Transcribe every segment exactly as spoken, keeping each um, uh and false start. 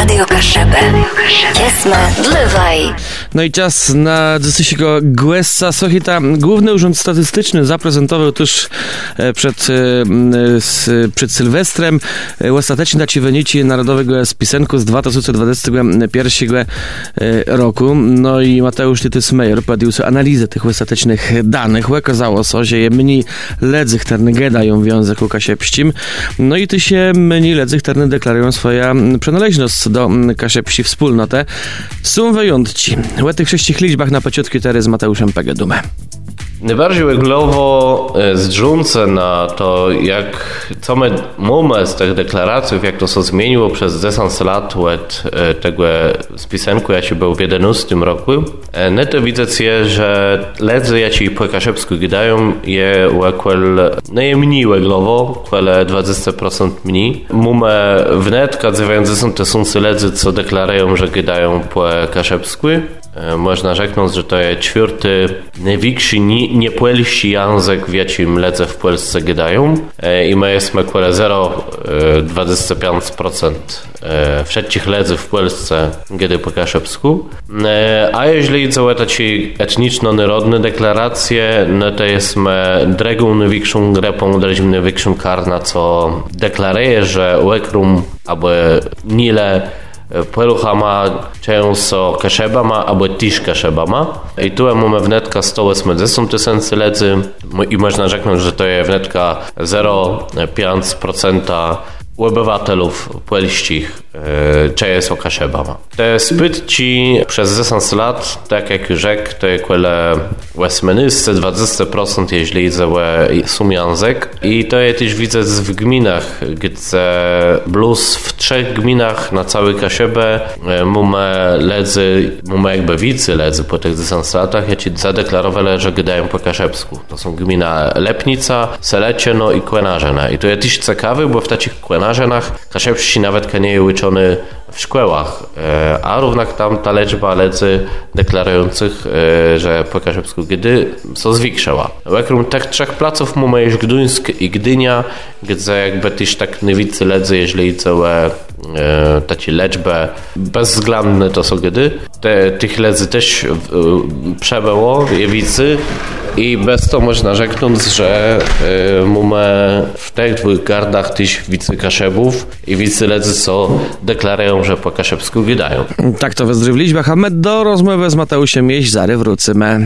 Radio Kaszebę. Jesme dlywaj. No i czas na dzisiejszego Głesa Sochita. Główny Urząd Statystyczny zaprezentował tuż przed, przed Sylwestrem ostateczne ci wyniki Narodowego Spisenku z dwa tysiące dwudziestego pierwszego roku. No i Mateusz Tytys-Meyer podjął analizę tych ostatecznych danych. Okazało się, że je mniej ledzy, które gadają w języku kasiepścim. No i ty się mniej ledzy, które deklarują swoją przynależność do kasiepści wspólnotę. Są wyjątki. W tych wszystkich liczbach na pociutki teraz z Mateuszem Pegedumę. Najbardziej wyglowo zdrzące na to, jak co my mamy z tych deklaracji, jak to się zmieniło przez dziesięć lat od tego spisenku, jaki był w jedenastym roku. No to widzę, że ledzy, jakie po kaszepsku gadają, je łekwel najmniej wyglowo, kwele dwadzieścia procent mniej. Mamy wnetka dziewięćdziesiąt tysięcy ledzy, co deklarują, że gadają po kaszepsku. Można rzeknąć, że to jest czwarty największy niepolski język, w jakim ledze w Polsce gadają. I my jesteśmy kwele zero przecinek dwadzieścia pięć procent wszystkich ledzy w Polsce gady po kaszepsku. A jeżeli są takie etniczno-narodne deklaracje, no to jesteśmy drugą największą grupą, drugą największą karna, co deklaruje, że łekrum albo nile Pelucha ma często kaszebama, albo też kaszebama. I tu mamy wnetka sto osiemdziesiąt tysięcy ledzy i można rzeknąć, że to jest wnetka zero przecinek pięć procent obywatelów polskich, często kaszebama. Te spytci przez dziesięć lat, tak jak już rzekł, to jest kwele westmenysce dwadzieścia procent, jeśli są język. I to jest też widzę w gminach, gdzie plus w trzech gminach na całej Kaszebę mamy ledzy, mamy jakby wicy ledzy po tych dziesięciu latach, jakie zadeklarowali, że gadają po kaszebsku. To są gmina Lepnica, Selecieno i Kłenarzena. I to jest też ciekawe, bo w takich Kłenarzenach kaszebści nawet nie jest uczony w szkołach, a równak tam ta liczba ledzy deklarujących, że po kaszebsku gdy są zwiększała. Okrom tych trzech placów mamy już Gdyńsk i Gdynia, gdzie jakby też tak niewicy ledzy, jeżeli całe takie liczby bezwzględne to są gdy. Te, tych ledzy też przebyło, jewicy. I bez to można rzeknąć, że y, mamy w tych dwóch gardach też wicy kaszebów i wicy ledzy, co deklarują, że po kaszebsku gadają. Tak to w liczbach, a my do rozmowy z Mateuszem jeść zary wrócimy.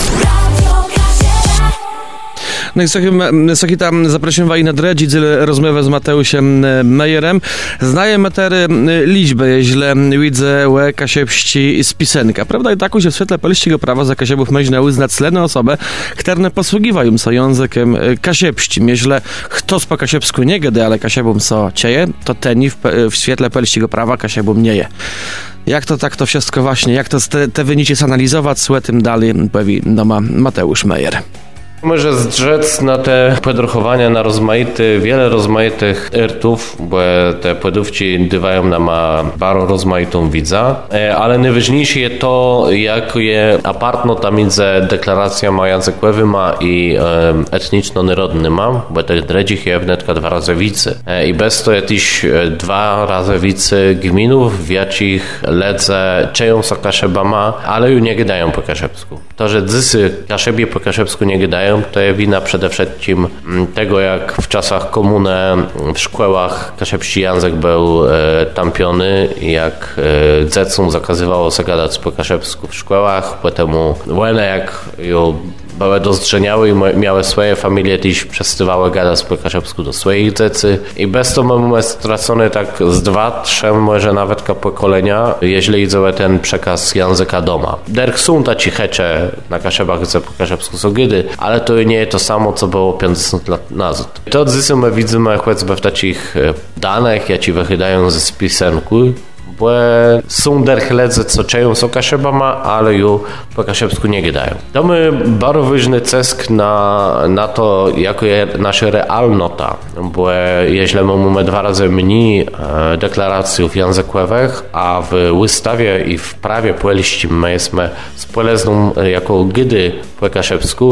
No i Sochita zaprosiłem na dredzi rozmowę z Mateuszem Mejerem. Znajemy te liczby, jeśli widzę łe kasiepści z pisenka. Prawda i taką, że w świetle polskiego prawa za kasiebów można uznać slene osoby, które posługiwają się językiem kasiepścim. Jeśli ktoś po kasiepsku nie gada, ale kasiebom so cieje, to ten w, w świetle polskiego prawa kasiebom nie je. Jak to tak to wszystko właśnie, jak to te, te wyniki zanalizować, z tym dalej powie doma Mateusz Mejer. Może zdrzec na te podruchowania na rozmaity, wiele rozmaitych ertów, bo te podówci dywają nam bardzo rozmaitą widza, ale najważniejsze jest to, jak je apartno ta między deklaracjami językowymi i etniczno-narodnymi, bo tych dredzich jest wnetka dwa razy wicy. I bez to jest też dwa razy wicy gminów, w jakich ledze czeją są kaszebama, ale już nie gadają po kaszebsku. To, że dzysy kaszebie po kaszebsku nie gadają, to jest wina przede wszystkim tego, jak w czasach komuny w szkołach kaszebski język był e, tampiony, jak e, dziecom zakazywało się gadać po kaszebsku w szkołach, potem łene jak ją były dozdrzeniały i miały swoje familie, też przestawały gadać po kaszebsku do swoich dzieci i bez to mamy stracone tak z dwa, trzy, może nawet pokolenia, jeśli idzie ten przekaz języka doma. Derk są taci hecze na kaszebach, gdzie po kaszebsku są gdy, ale to nie jest to samo, co było pięćdziesiąt lat nazad. To dzisiaj my widzimy choćby w takich danych, jakie wychydają ze spisenku, bo są derchledzy, co czeją są kaszebama, ale już po kaszebsku nie gadają. To my bardzo ważny cesk na, na to, jako jest nasza realnota, bo jeśli mamy dwa razy mniej e, deklaracji językowych, a w ustawie i w prawie polskim my jesteśmy spolezną jako gdy po kaszebsku,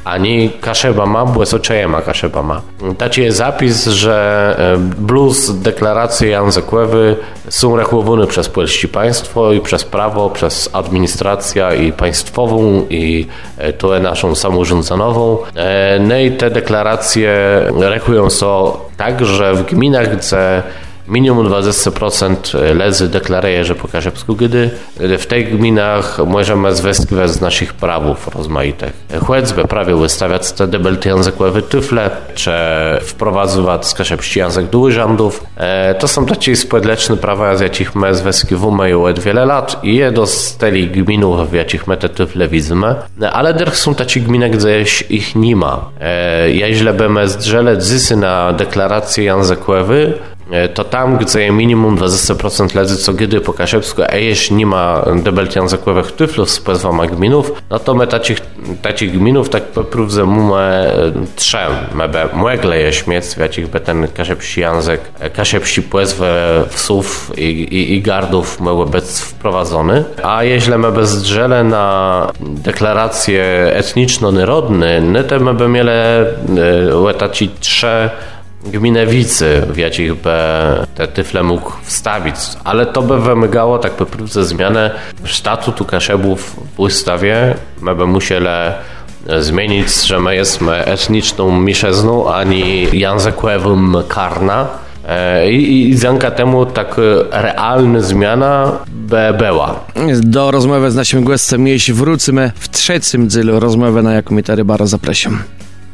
ani Kaszebama, błesoczejema Kaszebama. Taci jest zapis, że bluz deklaracji Jan Zekłewy są rechowane przez polskie państwo i przez prawo, przez administrację i państwową i to naszą samorządzanową. No i te deklaracje rechują są tak, że w gminach, gdzie minimum dwadzieścia procent lezy deklaruje, że po kaszebsku gdy w tych gminach możemy zwyskiwać z naszych prawów rozmaitych. Choćby prawie wystawiać te debelty językowe tyfle, czy wprowadzować kaszebski język do urzędów. To są takie społeczne prawa, z jakich my zwyskiwamy już od wiele lat i je do steli gminów, w jakich my te tyfle widzimy. Ale też są takie gminy, gdzie ich nie ma. Jeśli byśmy zdrzeli dzysy na deklarację językowe, to tam, gdzie minimum dwadzieścia procent lezy co gdy po kaszebsku, a jeśli nie ma debelt językowych tyflów z pozwama gminów, no to my takich, takich gminów tak poprawdze mamy trzem. My mogli jeść mieć, w jakich by ten kaszebski język, kaszebski pozwy wsów i, i, i gardów mogły być wprowadzony. A jeśli my by zdrzeli na deklaracje etniczno-narodne, no to my by mieli taci trzy gminewicy, w jakich by te tyfle mógł wstawić, ale to by wymagało tak po prostu zmianę statutu Kaszebów w ustawie. My by musieli zmienić, że my jesteśmy etniczną mniejszością, ani językowym karna. I, i dzięki temu tak realna zmiana by była. Do rozmowy z naszym gościem jeśli wrócimy w trzecim dzylu rozmowy, na jaką mi ta rybara zapraszam.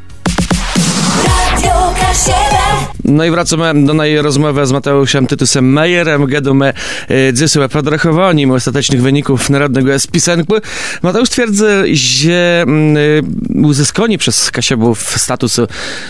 No i wracamy do naszej rozmowy z Mateuszem Tytusem Mejerem, gadamy dziś o podrachowaniu ostatecznych wyników narodnego spisenku. Mateusz twierdzi, że uzyskanie przez Kaszebów statusu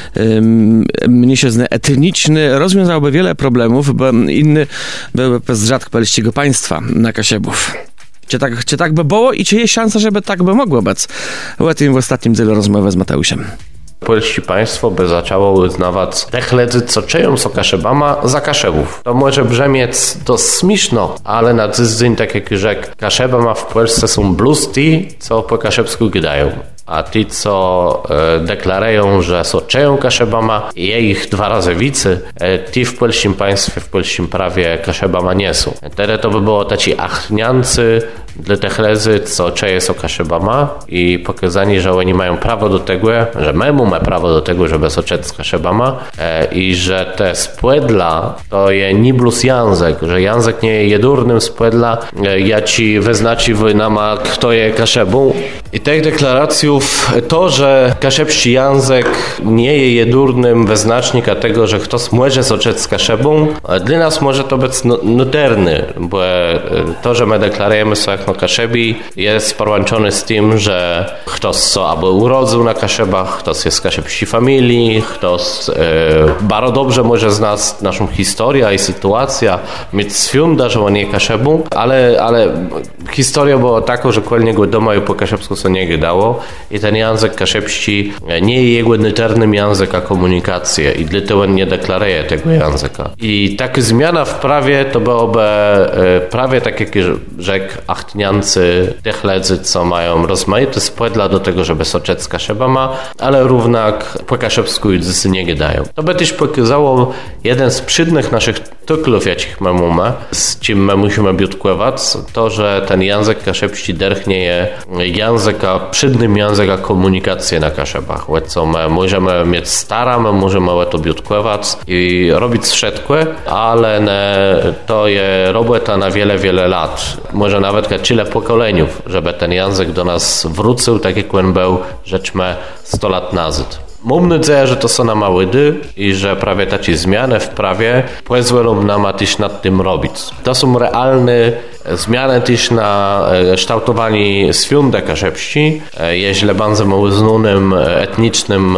mniejszości etniczny rozwiązałby wiele problemów, bo inny byłby bez rzadko polskiego państwa na Kaszebów. Czy tak, czy tak by było i czy jest szansa, żeby tak by mogło być? O tym w ostatnim dzielu rozmowy z Mateuszem. Polskie państwo by zaczęło uznawać te lezy, co czeją są Kaszebama, za Kaszebów. To może brzmieć to śmieszno, ale na dzień tak jak rzekł, Kaszebama w Polsce są blusti, co po kaszebsku gdają. A ci, co e, deklarują, że są czeją Kaszebama i je ich dwa razy wicy, e, ci w polskim państwie, w polskim prawie Kaszebama nie są. Wtedy to by było taci achniancy dla tych lezy, co czeje są Kaszebama i pokazani, że oni mają prawo do tego, że my mamy prawo do tego, żeby soczeć z Kaszebama e, i że te spłedla to je nie blus język, że język nie jest jedurnym spłedla, e, ja ci wyznaczy wojnama, kto je Kaszebą. I tych deklaracji to, że kaszebski język nie jest jedurnym wyznacznika tego, że ktoś może soczeć z Kaszebą, dla nas może to być noterny, bo to, że my deklarujemy się jak na Kaszebi, jest połączony z tym, że ktoś co albo urodził na Kaszebach, ktoś jest z kaszebskiej familii, ktoś e, bardzo dobrze może znać naszą historię i sytuację, mieć święta, że on nie Kaszebą, ale, ale historia była taka, że kolnie go doma i po kaszebsku się nie gadało. I ten język kaszebski nie jest jego noternym języka komunikacji i dlatego on nie deklaruje tego języka. I taka zmiana w prawie to byłoby prawie tak jak rzekł achtniancy tych lezy, co mają rozmaite spłedla do tego, żeby soczeć z Kaszebama, ale równak po kaszebsku i nie gadają. To by też pokazało jeden z przydnych naszych tyklów, jakich my mamy, z czym my musimy biutkować, to, że ten język kaszebski derchnie je języka, przydnym języka komunikacji na Kaszebach. Co my możemy mieć stara, my możemy to biutkować i robić wszystko, ale ne, to je robota na wiele, wiele lat. Może nawet tyle pokoleniów, żeby ten język do nas wrócił, tak jak on był, rzeczmy sto lat nazad. Mam nadzieję, że to są na małydy i że prawie takie zmiany w prawie pozwolą nam też nad tym robić. To są realne zmiany też na kształtowanie świąt kaszebści. Jeśli będziemy uznanym etnicznym,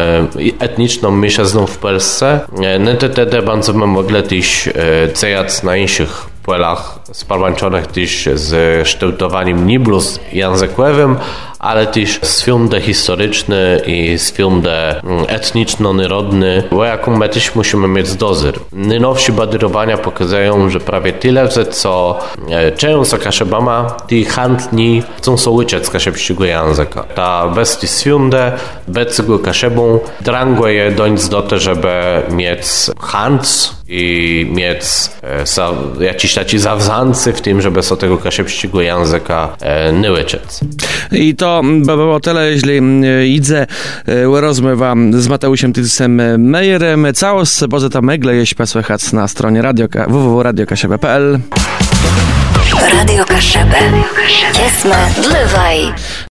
etniczną mniejszością w Polsce, no to wtedy będziemy mogli też cejać na innych polach, połączonych też z kształtowaniem nie bluz językowym, ale też swiąde historyczny i swiąde etniczno-narodny, bo jaką my też musimy mieć dozór. Najnowsze badawania pokazują, że prawie tyle, co często kaszebama, ci chętni chcą sobie uczyć z kaszebskiego języka. Ta bez tej swiąde, bez tego kaszebą, dranguje doń do tego, żeby mieć chęć i mieć e, jakiś taki zawzancy w tym, żeby sobie tego kaszebskiego języka e, nie uczyć. I to było tyle, jeśli idę rozmowa z Mateusiem Tycem Mejerem. Całość poza megle jeśli posłuchać na stronie radio, w w w kropka radio kaszebę kropka p l. Radio Kaszebę. Kiesma, dlewaj.